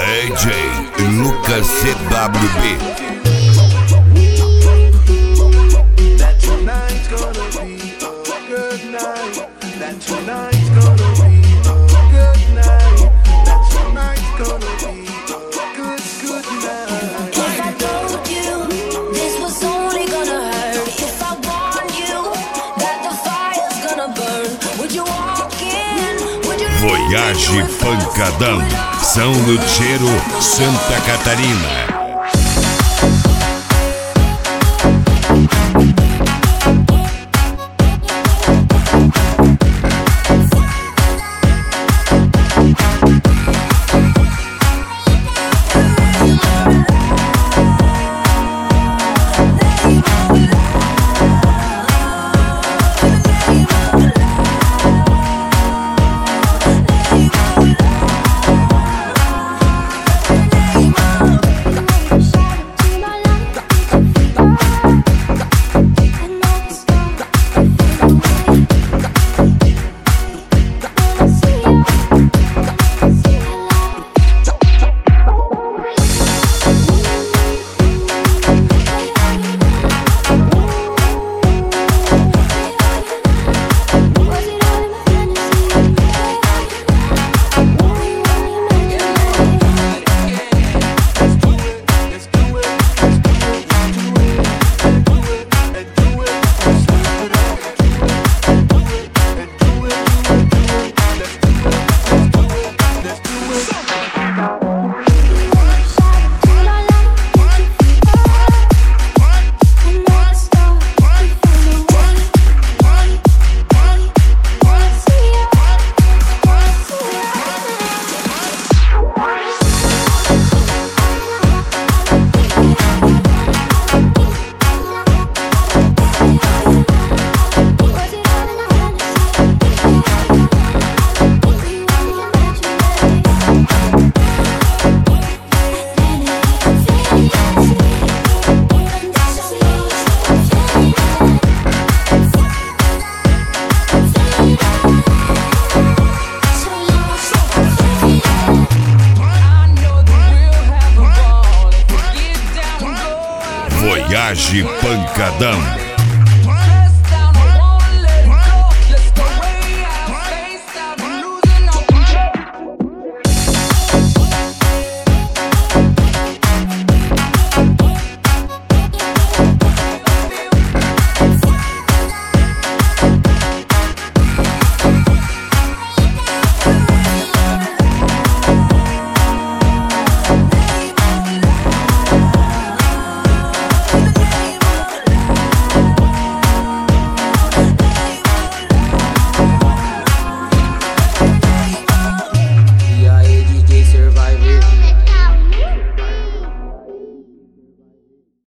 DJ Lucas CWB. That tonight's gonna be a good night. That tonight's gonna be a good night. That tonight's gonna be a good night. If I told you this was only gonna hurt, if I warned you that the fire's gonna burn, would you walk in? Would you Voyage Pancadão, São Lutero, Santa Catarina. Voyage Pancadão.